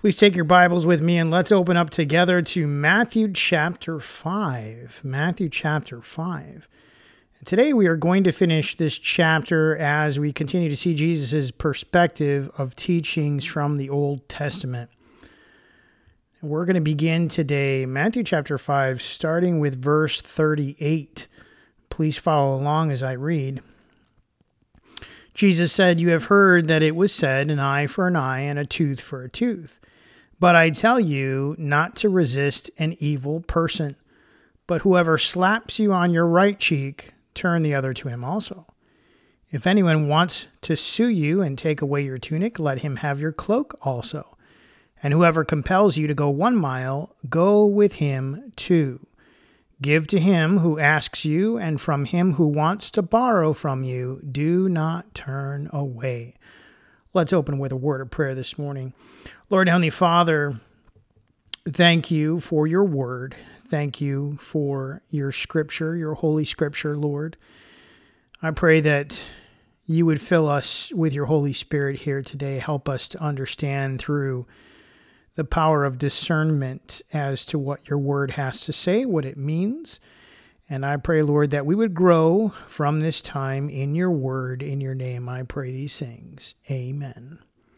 Please take your Bibles with me and let's open up together to Matthew chapter 5. Matthew chapter 5. And today we are going to finish this chapter as we continue to see Jesus' perspective of teachings from the Old Testament. And we're going to begin today, Matthew chapter 5, starting with verse 38. Please follow along as I read. Jesus said, "You have heard that it was said, an eye for an eye and a tooth for a tooth. But I tell you not to resist an evil person. But whoever slaps you on your right cheek, turn the other to him also. If anyone wants to sue you and take away your tunic, let him have your cloak also. And whoever compels you to go 1 mile, go with him 2. Give to him who asks you, and from him who wants to borrow from you, do not turn away." Let's open with a word of prayer this morning. Lord, Heavenly Father, thank you for your word. Thank you for your scripture, your holy scripture, Lord. I pray that you would fill us with your Holy Spirit here today. Help us to understand through the power of discernment as to what your word has to say, what it means. And I pray, Lord, that we would grow from this time in your word. In your name, I pray these things. Amen.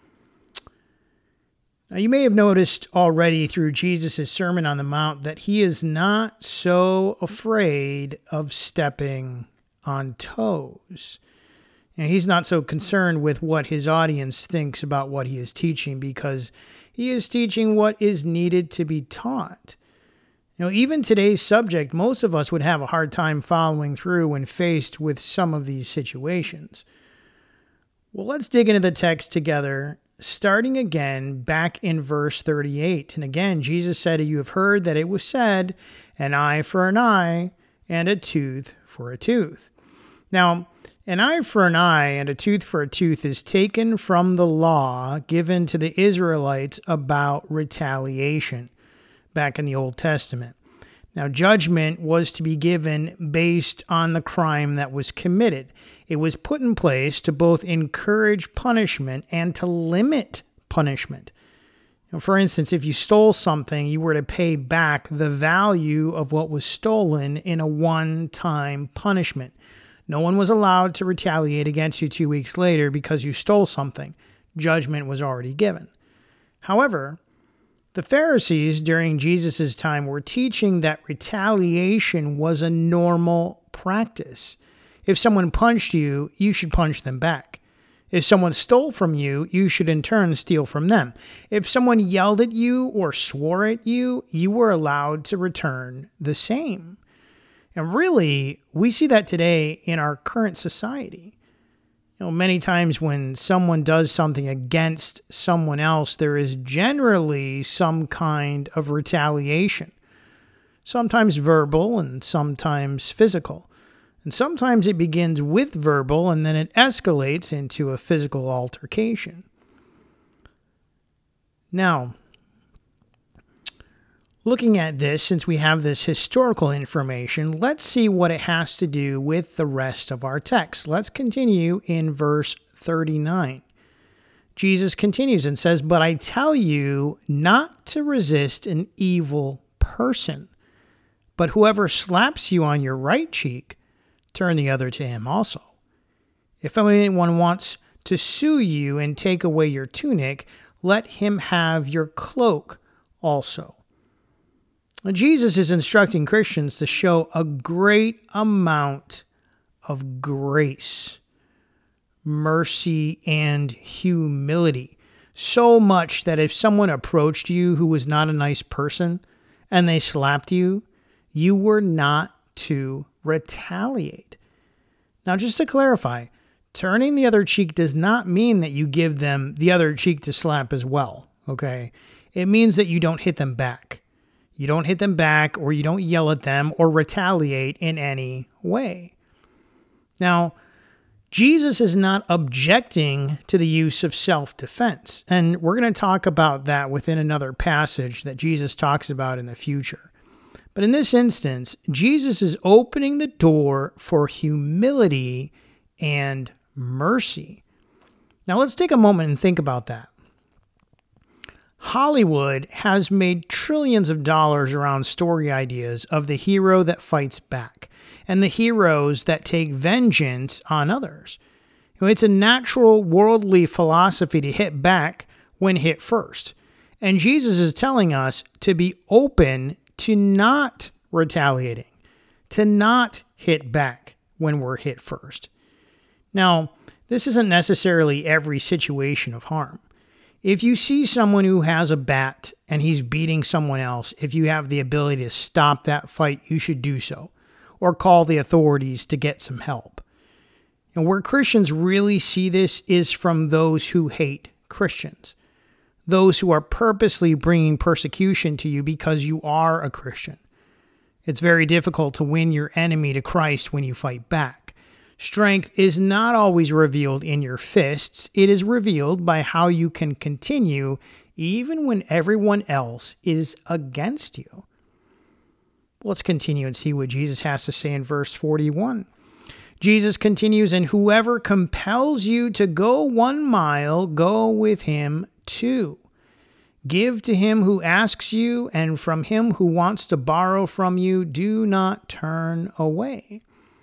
Now, you may have noticed already through Jesus' Sermon on the Mount that he is not so afraid of stepping on toes. And he's not so concerned with what his audience thinks about what he is teaching, because he is teaching what is needed to be taught. Even today's subject, most of us would have a hard time following through when faced with some of these situations. Well, let's dig into the text together, starting again back in verse 38. And again, Jesus said, "You have heard that it was said, an eye for an eye and a tooth for a tooth." Now, an eye for an eye and a tooth for a tooth is taken from the law given to the Israelites about retaliation back in the Old Testament. Now, judgment was to be given based on the crime that was committed. It was put in place to both encourage punishment and to limit punishment. For instance, if you stole something, you were to pay back the value of what was stolen in a one-time punishment. No one was allowed to retaliate against you 2 weeks later because you stole something. Judgment was already given. However, the Pharisees during Jesus' time were teaching that retaliation was a normal practice. If someone punched you, you should punch them back. If someone stole from you, you should in turn steal from them. If someone yelled at you or swore at you, you were allowed to return the same. And really, we see that today in our current society. Many times when someone does something against someone else, there is generally some kind of retaliation. Sometimes verbal and sometimes physical. And sometimes it begins with verbal and then it escalates into a physical altercation. Now, looking at this, since we have this historical information, let's see what it has to do with the rest of our text. Let's continue in verse 39. Jesus continues and says, "But I tell you not to resist an evil person, but whoever slaps you on your right cheek, turn the other to him also. If anyone wants to sue you and take away your tunic, let him have your cloak also." Jesus is instructing Christians to show a great amount of grace, mercy, and humility. So much that if someone approached you who was not a nice person and they slapped you, you were not to retaliate. Now, just to clarify, turning the other cheek does not mean that you give them the other cheek to slap as well, okay? It means that you don't hit them back. You don't hit them back, or you don't yell at them or retaliate in any way. Now, Jesus is not objecting to the use of self-defense, and we're going to talk about that within another passage that Jesus talks about in the future. But in this instance, Jesus is opening the door for humility and mercy. Now, let's take a moment and think about that. Hollywood has made trillions of dollars around story ideas of the hero that fights back and the heroes that take vengeance on others. It's a natural worldly philosophy to hit back when hit first. And Jesus is telling us to be open to not retaliating, to not hit back when we're hit first. Now, this isn't necessarily every situation of harm. If you see someone who has a bat and he's beating someone else, if you have the ability to stop that fight, you should do so, or call the authorities to get some help. And where Christians really see this is from those who hate Christians, those who are purposely bringing persecution to you because you are a Christian. It's very difficult to win your enemy to Christ when you fight back. Strength is not always revealed in your fists. It is revealed by how you can continue even when everyone else is against you. Let's continue and see what Jesus has to say in verse 41. Jesus continues, "And whoever compels you to go 1 mile, go with him 2. Give to him who asks you, and from him who wants to borrow from you, do not turn away."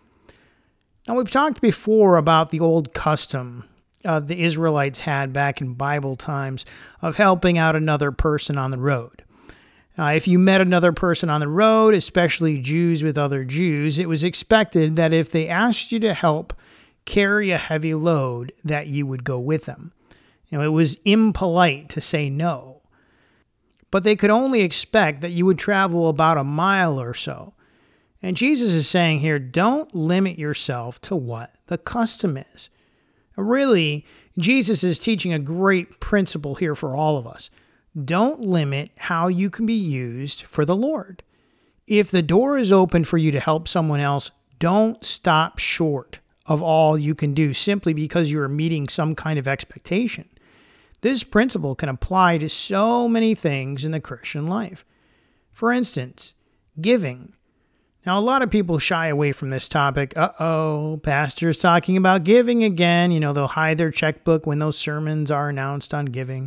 Now, we've talked before about the old custom the Israelites had back in Bible times of helping out another person on the road. If you met another person on the road, especially Jews with other Jews, it was expected that if they asked you to help carry a heavy load, that you would go with them. It was impolite to say no. But they could only expect that you would travel about 1 mile or so. And Jesus is saying here, don't limit yourself to what the custom is. Really, Jesus is teaching a great principle here for all of us. Don't limit how you can be used for the Lord. If the door is open for you to help someone else, don't stop short of all you can do simply because you are meeting some kind of expectation. This principle can apply to so many things in the Christian life. For instance, giving. Now, a lot of people shy away from this topic. Pastor's talking about giving again. They'll hide their checkbook when those sermons are announced on giving.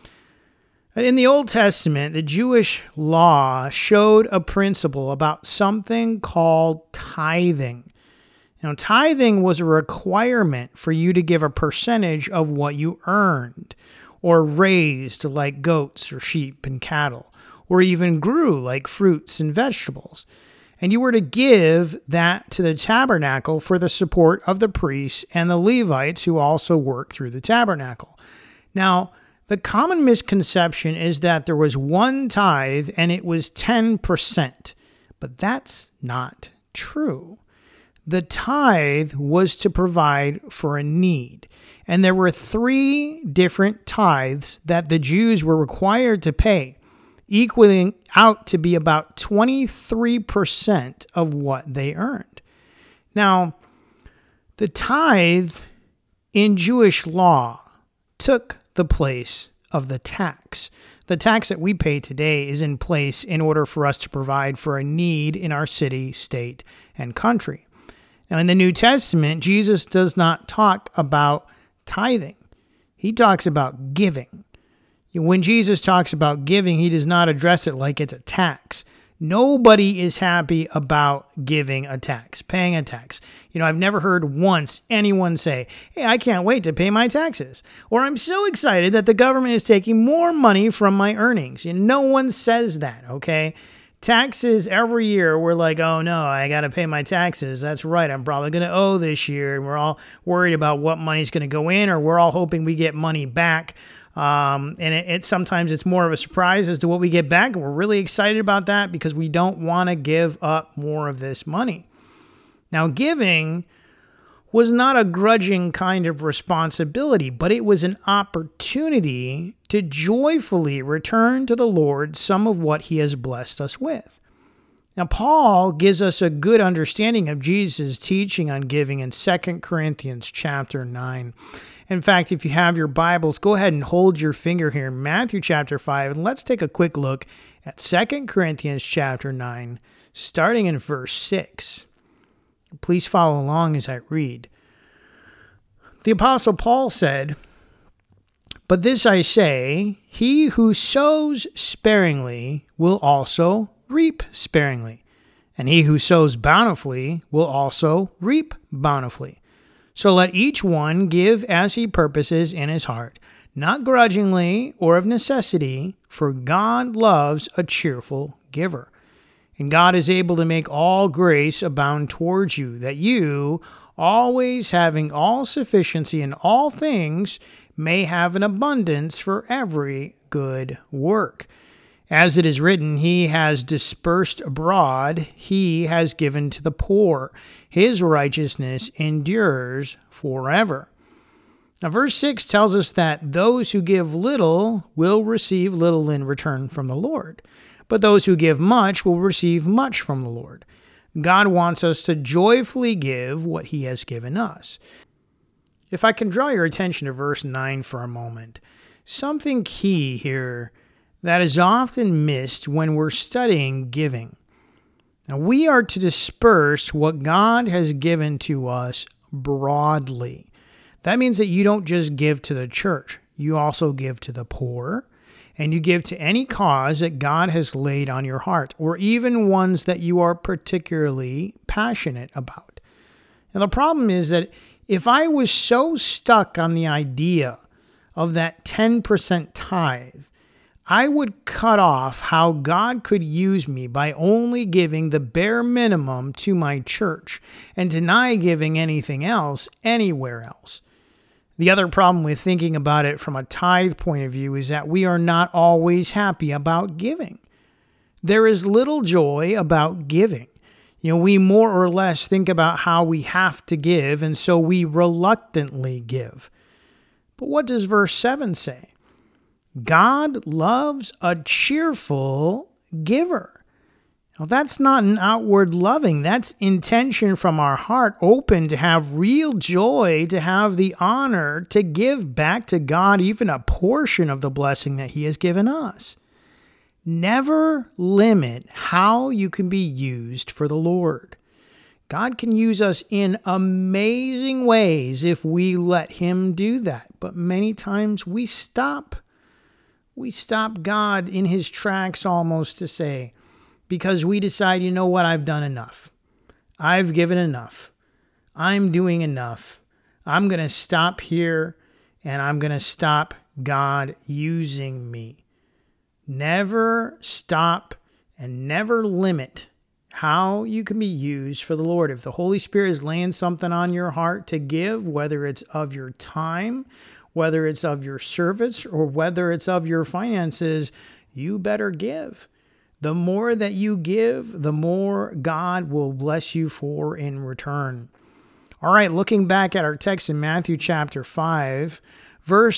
But in the Old Testament, the Jewish law showed a principle about something called tithing. Now, tithing was a requirement for you to give a percentage of what you earned or raised, like goats or sheep and cattle, or even grew, like fruits and vegetables. And you were to give that to the tabernacle for the support of the priests and the Levites who also work through the tabernacle. Now, the common misconception is that there was one tithe and it was 10%, but that's not true. The tithe was to provide for a need, and there were 3 different tithes that the Jews were required to pay, equaling out to be about 23% of what they earned. Now, the tithe in Jewish law took the place of the tax. The tax that we pay today is in place in order for us to provide for a need in our city, state, and country. Now, in the New Testament, Jesus does not talk about tithing. He talks about giving. When Jesus talks about giving, he does not address it like it's a tax. Nobody is happy about giving a tax, paying a tax. I've never heard once anyone say, "Hey, I can't wait to pay my taxes," or "I'm so excited that the government is taking more money from my earnings." No one says that, okay? Taxes every year, we're like, "Oh no, I got to pay my taxes. That's right, I'm probably going to owe this year." And we're all worried about what money's going to go in, or we're all hoping we get money back. And sometimes it's more of a surprise as to what we get back. And we're really excited about that because we don't want to give up more of this money. Now, giving was not a grudging kind of responsibility, but it was an opportunity to joyfully return to the Lord some of what he has blessed us with. Now, Paul gives us a good understanding of Jesus' teaching on giving in 2 Corinthians chapter 9. In fact, if you have your Bibles, go ahead and hold your finger here in Matthew chapter 5, and let's take a quick look at 2 Corinthians chapter 9, starting in verse 6. Please follow along as I read. The Apostle Paul said, But this I say, he who sows sparingly will also reap sparingly, and he who sows bountifully will also reap bountifully. So let each one give as he purposes in his heart, not grudgingly or of necessity, for God loves a cheerful giver. And God is able to make all grace abound towards you, that you, always having all sufficiency in all things, may have an abundance for every good work. As it is written, he has dispersed abroad, he has given to the poor. His righteousness endures forever. Now, verse 6 tells us that those who give little will receive little in return from the Lord, but those who give much will receive much from the Lord. God wants us to joyfully give what he has given us. If I can draw your attention to verse 9 for a moment, something key here that is often missed when we're studying giving. Now, we are to disperse what God has given to us broadly. That means that you don't just give to the church. You also give to the poor, and you give to any cause that God has laid on your heart, or even ones that you are particularly passionate about. Now, the problem is that if I was so stuck on the idea of that 10% tithe, I would cut off how God could use me by only giving the bare minimum to my church and deny giving anything else anywhere else. The other problem with thinking about it from a tithe point of view is that we are not always happy about giving. There is little joy about giving. We more or less think about how we have to give, and so we reluctantly give. But what does verse 7 say? God loves a cheerful giver. Now, that's not an outward loving. That's intention from our heart, open to have real joy, to have the honor to give back to God even a portion of the blessing that he has given us. Never limit how you can be used for the Lord. God can use us in amazing ways if we let him do that. But many times we stop. We stop God in his tracks almost to say, because we decide, you know what, I've done enough. I've given enough. I'm doing enough. I'm going to stop here, and I'm going to stop God using me. Never stop and never limit how you can be used for the Lord. If the Holy Spirit is laying something on your heart to give, whether it's of your time, whether it's of your service, or whether it's of your finances, you better give. The more that you give, the more God will bless you for in return. All right, looking back at our text in Matthew chapter 5, verse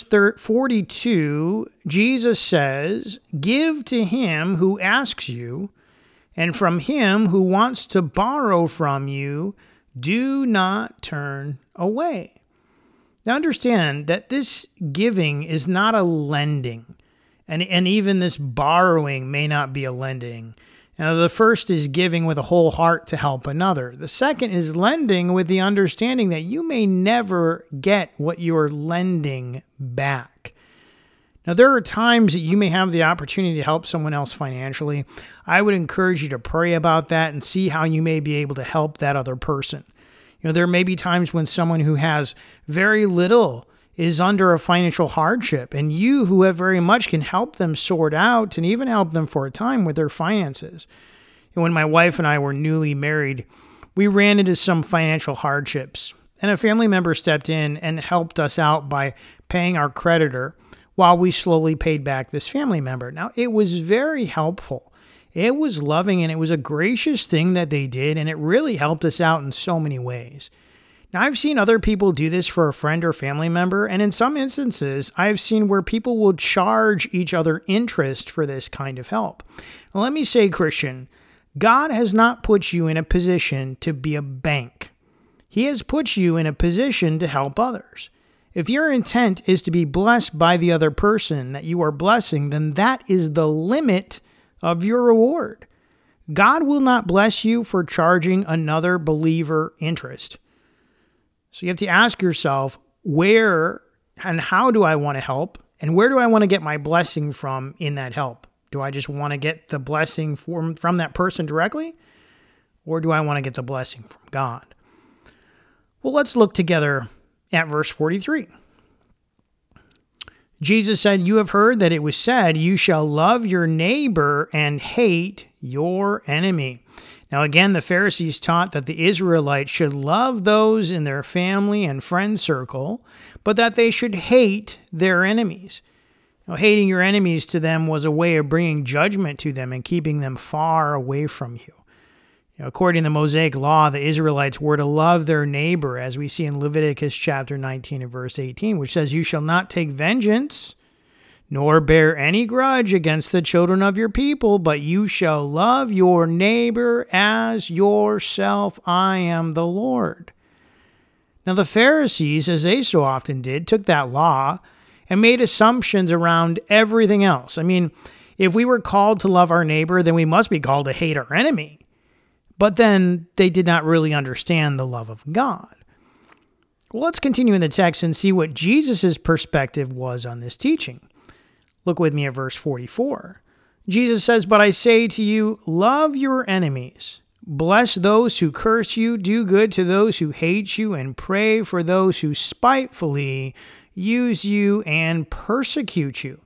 42, Jesus says, "Give to him who asks you, and from him who wants to borrow from you, do not turn away." Now understand that this giving is not a lending. And even this borrowing may not be a lending. Now, the first is giving with a whole heart to help another. The second is lending with the understanding that you may never get what you're lending back. Now, there are times that you may have the opportunity to help someone else financially. I would encourage you to pray about that and see how you may be able to help that other person. There may be times when someone who has very little is under a financial hardship, and you who have very much can help them sort out and even help them for a time with their finances. And when my wife and I were newly married, we ran into some financial hardships, and a family member stepped in and helped us out by paying our creditor while we slowly paid back this family member. Now, it was very helpful. It was loving, and it was a gracious thing that they did, and it really helped us out in so many ways. Now, I've seen other people do this for a friend or family member, and in some instances, I've seen where people will charge each other interest for this kind of help. Now, let me say, Christian, God has not put you in a position to be a bank. He has put you in a position to help others. If your intent is to be blessed by the other person that you are blessing, then that is the limit of your reward. God will not bless you for charging another believer interest. So you have to ask yourself, where and how do I want to help? And where do I want to get my blessing from in that help? Do I just want to get the blessing from that person directly? Or do I want to get the blessing from God? Well, let's look together at verse 43. Jesus said, "You have heard that it was said, 'You shall love your neighbor and hate your enemy.'" Now, again, the Pharisees taught that the Israelites should love those in their family and friend circle, but that they should hate their enemies. Now, hating your enemies to them was a way of bringing judgment to them and keeping them far away from you. According to the Mosaic law, the Israelites were to love their neighbor, as we see in Leviticus chapter 19 and verse 18, which says, "You shall not take vengeance, nor bear any grudge against the children of your people, but you shall love your neighbor as yourself. I am the Lord." Now, the Pharisees, as they so often did, took that law and made assumptions around everything else. I mean, if we were called to love our neighbor, then we must be called to hate our enemy. But then they did not really understand the love of God. Well, let's continue in the text and see what Jesus' perspective was on this teaching. Look with me at verse 44. Jesus says, "But I say to you, love your enemies. Bless those who curse you, do good to those who hate you, and pray for those who spitefully use you and persecute you."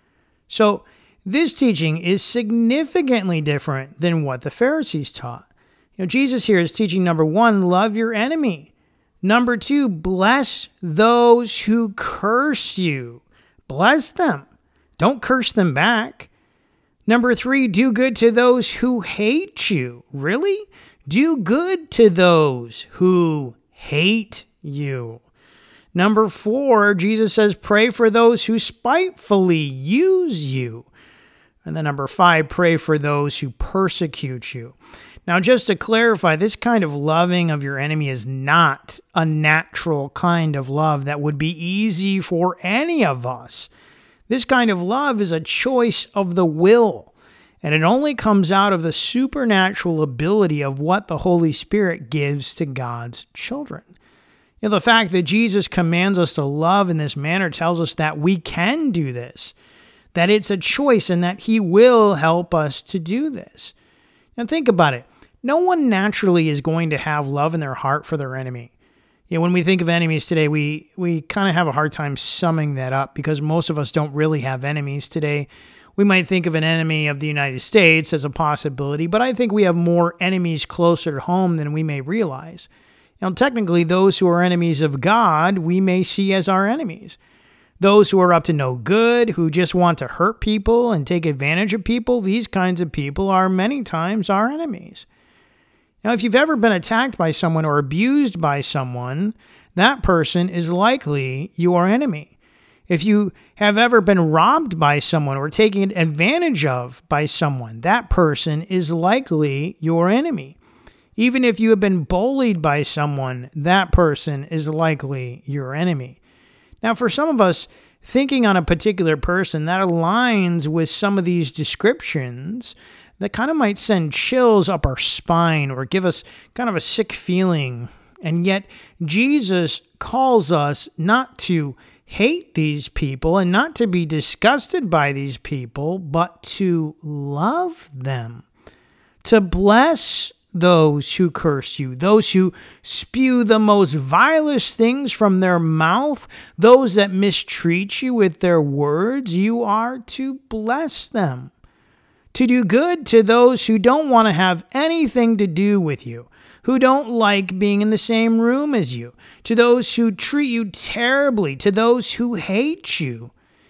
So this teaching is significantly different than what the Pharisees taught. Jesus here is teaching, number one, love your enemy. Number two, bless those who curse you. Bless them. Don't curse them back. Number three, do good to those who hate you. Really? Do good to those who hate you. Number four, Jesus says, pray for those who spitefully use you. And then number five, pray for those who persecute you. Now, just to clarify, this kind of loving of your enemy is not a natural kind of love that would be easy for any of us. This kind of love is a choice of the will, and it only comes out of the supernatural ability of what the Holy Spirit gives to God's children. The fact that Jesus commands us to love in this manner tells us that we can do this, that it's a choice, and that He will help us to do this. Now, think about it. No one naturally is going to have love in their heart for their enemy. When we think of enemies today, we kind of have a hard time summing that up because most of us don't really have enemies today. We might think of an enemy of the United States as a possibility, but I think we have more enemies closer to home than we may realize. Now, technically, those who are enemies of God, we may see as our enemies. Those who are up to no good, who just want to hurt people and take advantage of people, these kinds of people are many times our enemies. Now, if you've ever been attacked by someone or abused by someone, that person is likely your enemy. If you have ever been robbed by someone or taken advantage of by someone, that person is likely your enemy. Even if you have been bullied by someone, that person is likely your enemy. Now, for some of us, thinking on a particular person that aligns with some of these descriptions, that kind of might send chills up our spine or give us kind of a sick feeling. And yet, Jesus calls us not to hate these people and not to be disgusted by these people, but to love them, to bless those who curse you, those who spew the most vilest things from their mouth, those that mistreat you with their words. You are to bless them, to do good to those who don't want to have anything to do with you, who don't like being in the same room as you, to those who treat you terribly, to those who hate you.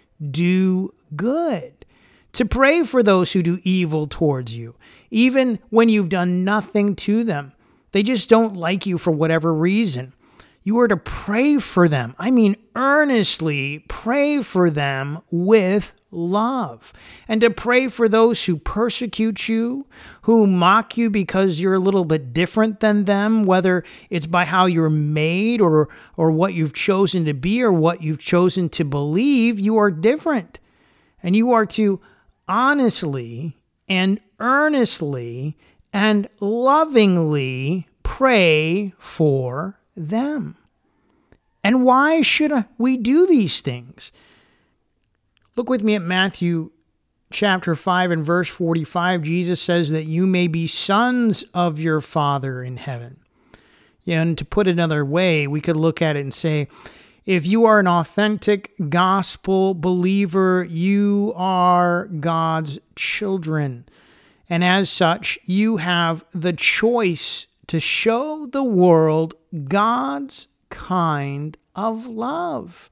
Do good. To pray for those who do evil towards you, even when you've done nothing to them. They just don't like you for whatever reason. You are to pray for them. I mean, earnestly pray for them with love. And to pray for those who persecute you, who mock you because you're a little bit different than them, whether it's by how you're made or what you've chosen to be or what you've chosen to believe. You are different. And you are to honestly and earnestly and lovingly pray for them. And why should we do these things? Look with me at Matthew chapter 5 and verse 45. Jesus says that you may be sons of your Father in heaven. And to put it another way, we could look at it and say, if you are an authentic gospel believer, you are God's children. And as such, you have the choice to show the world God's kind of love.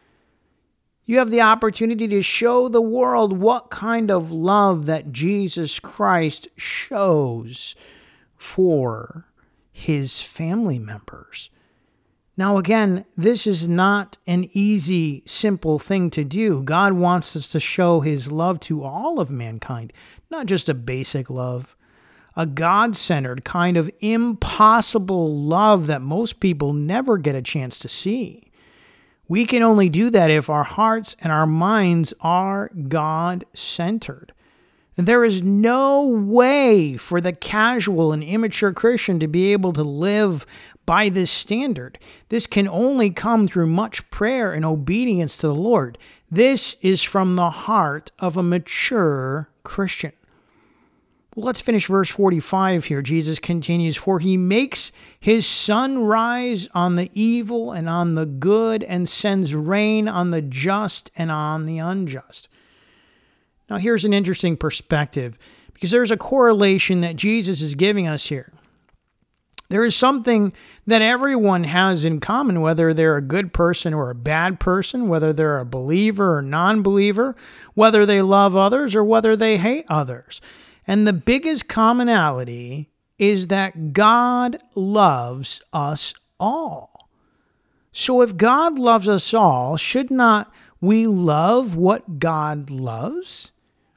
You have the opportunity to show the world what kind of love that Jesus Christ shows for his family members. Now, again, this is not an easy, simple thing to do. God wants us to show his love to all of mankind, not just a basic love, a God-centered kind of impossible love that most people never get a chance to see. We can only do that if our hearts and our minds are God-centered. There is no way for the casual and immature Christian to be able to live by this standard. This can only come through much prayer and obedience to the Lord. This is from the heart of a mature Christian. Well, let's finish verse 45 here. Jesus continues, for he makes his sun rise on the evil and on the good and sends rain on the just and on the unjust. Now, here's an interesting perspective because there's a correlation that Jesus is giving us here. There is something that everyone has in common, whether they're a good person or a bad person, whether they're a believer or non-believer, whether they love others or whether they hate others. And the biggest commonality is that God loves us all. So if God loves us all, should not we love what God loves?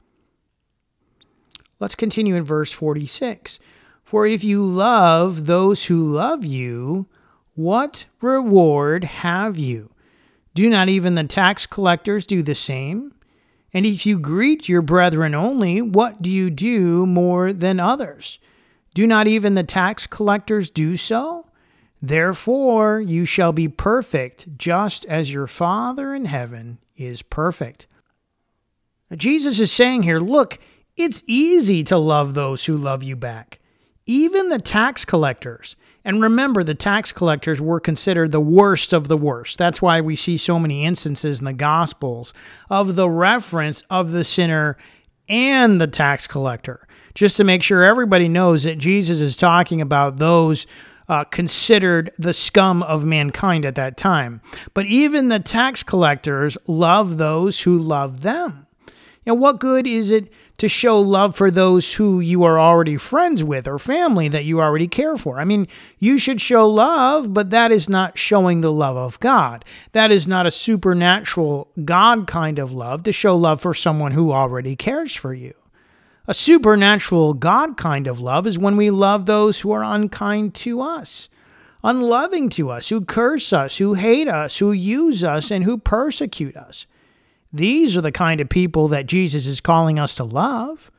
Let's continue in verse 46. For if you love those who love you, what reward have you? Do not even the tax collectors do the same? And if you greet your brethren only, what do you do more than others? Do not even the tax collectors do so? Therefore you shall be perfect, just as your Father in heaven is perfect. Now, Jesus is saying here, look, it's easy to love those who love you back. Even the tax collectors. And remember, the tax collectors were considered the worst of the worst. That's why we see so many instances in the Gospels of the reference of the sinner and the tax collector, just to make sure everybody knows that Jesus is talking about those considered the scum of mankind at that time. But even the tax collectors love those who love them. Now, what good is it to show love for those who you are already friends with or family that you already care for? I mean, you should show love, but that is not showing the love of God. That is not a supernatural God kind of love to show love for someone who already cares for you. A supernatural God kind of love is when we love those who are unkind to us, unloving to us, who curse us, who hate us, who use us, and who persecute us. These are the kind of people that Jesus is calling us to love.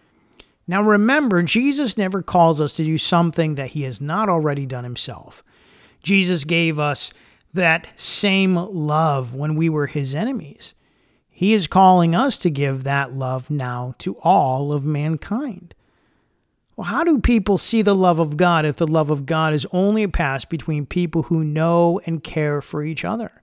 Now remember, Jesus never calls us to do something that he has not already done himself. Jesus gave us that same love when we were his enemies. He is calling us to give that love now to all of mankind. Well, how do people see the love of God if the love of God is only passed between people who know and care for each other?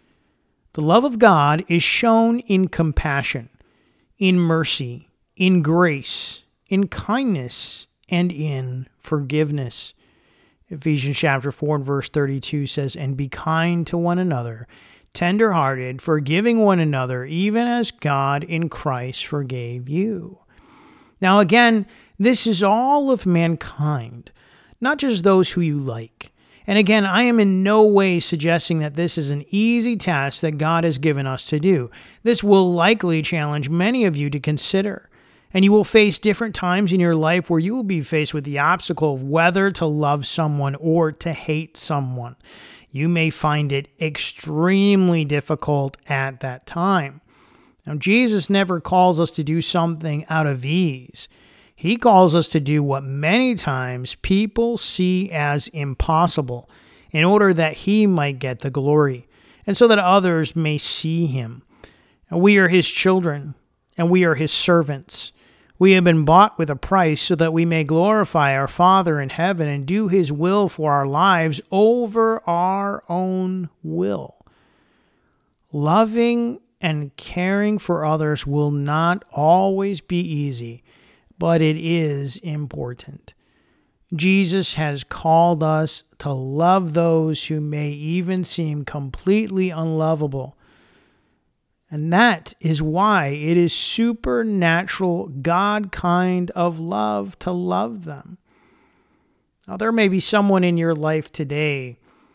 The love of God is shown in compassion, in mercy, in grace, in kindness, and in forgiveness. Ephesians chapter 4 and verse 32 says, and be kind to one another, tender-hearted, forgiving one another, even as God in Christ forgave you. Now again, this is all of mankind, not just those who you like. And again, I am in no way suggesting that this is an easy task that God has given us to do. This will likely challenge many of you to consider. And you will face different times in your life where you will be faced with the obstacle of whether to love someone or to hate someone. You may find it extremely difficult at that time. Now, Jesus never calls us to do something out of ease. He calls us to do what many times people see as impossible in order that he might get the glory and so that others may see him. We are his children, and we are his servants. We have been bought with a price so that we may glorify our Father in heaven and do his will for our lives over our own will. Loving and caring for others will not always be easy, but it is important. Jesus has called us to love those who may even seem completely unlovable. And that is why it is supernatural, God kind of love to love them. Now, there may be someone in your life today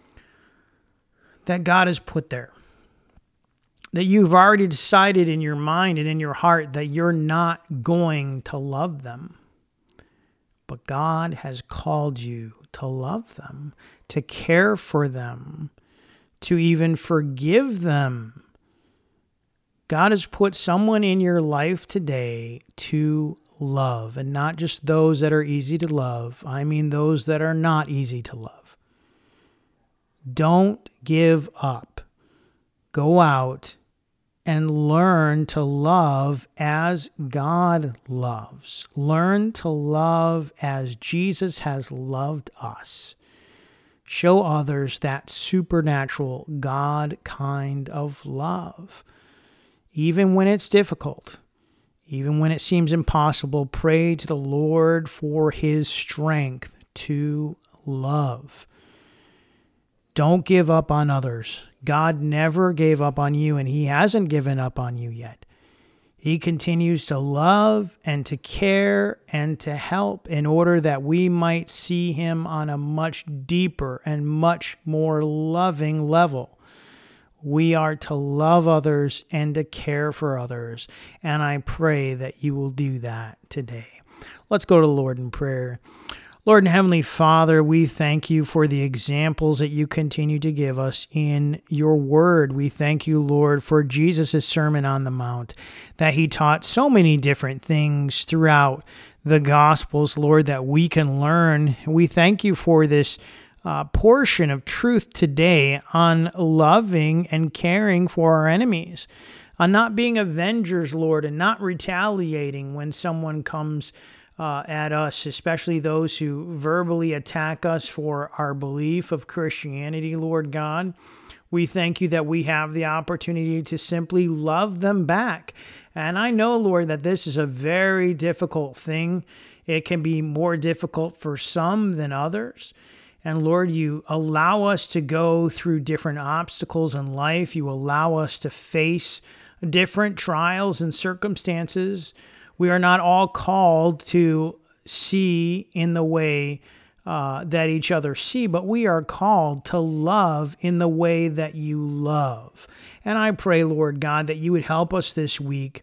that God has put there, that you've already decided in your mind and in your heart that you're not going to love them. But God has called you to love them, to care for them, to even forgive them. God has put someone in your life today to love, and not just those that are easy to love. I mean those that are not easy to love. Don't give up. Go out and learn to love as God loves. Learn to love as Jesus has loved us. Show others that supernatural God kind of love. Even when it's difficult, even when it seems impossible, pray to the Lord for his strength to love. Don't give up on others. God never gave up on you, and he hasn't given up on you yet. He continues to love and to care and to help in order that we might see him on a much deeper and much more loving level. We are to love others and to care for others, and I pray that you will do that today. Let's go to the Lord in prayer. Lord and Heavenly Father, we thank you for the examples that you continue to give us in your word. We thank you, Lord, for Jesus' Sermon on the Mount, that he taught so many different things throughout the Gospels, Lord, that we can learn. We thank you for this portion of truth today on loving and caring for our enemies, on not being avengers, Lord, and not retaliating when someone comes at us, especially those who verbally attack us for our belief of Christianity, Lord God. We thank you that we have the opportunity to simply love them back. And I know, Lord, that this is a very difficult thing. It can be more difficult for some than others. And Lord, you allow us to go through different obstacles in life. You allow us to face different trials and circumstances. We are not all called to see in the way that each other see, but we are called to love in the way that you love. And I pray, Lord God, that you would help us this week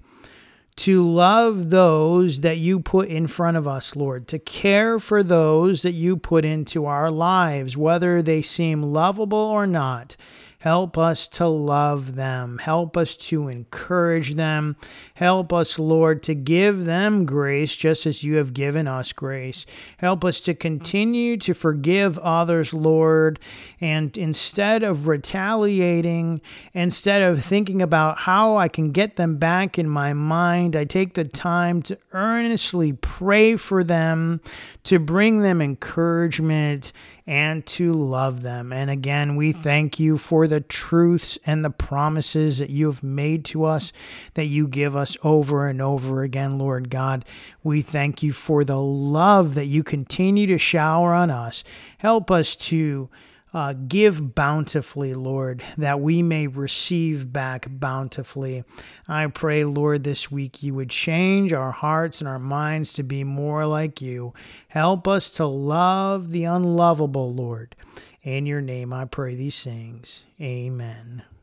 to love those that you put in front of us, Lord, to care for those that you put into our lives, whether they seem lovable or not. Help us to love them. Help us to encourage them. Help us, Lord, to give them grace just as you have given us grace. Help us to continue to forgive others, Lord, and instead of retaliating, instead of thinking about how I can get them back in my mind, I take the time to earnestly pray for them, to bring them encouragement, and to love them. And again, we thank you for the truths and the promises that you have made to us, that you give us over and over again, Lord God. We thank you for the love that you continue to shower on us. Help us to give bountifully, Lord, that we may receive back bountifully. I pray, Lord, this week you would change our hearts and our minds to be more like you. Help us to love the unlovable, Lord. In your name I pray these things. Amen.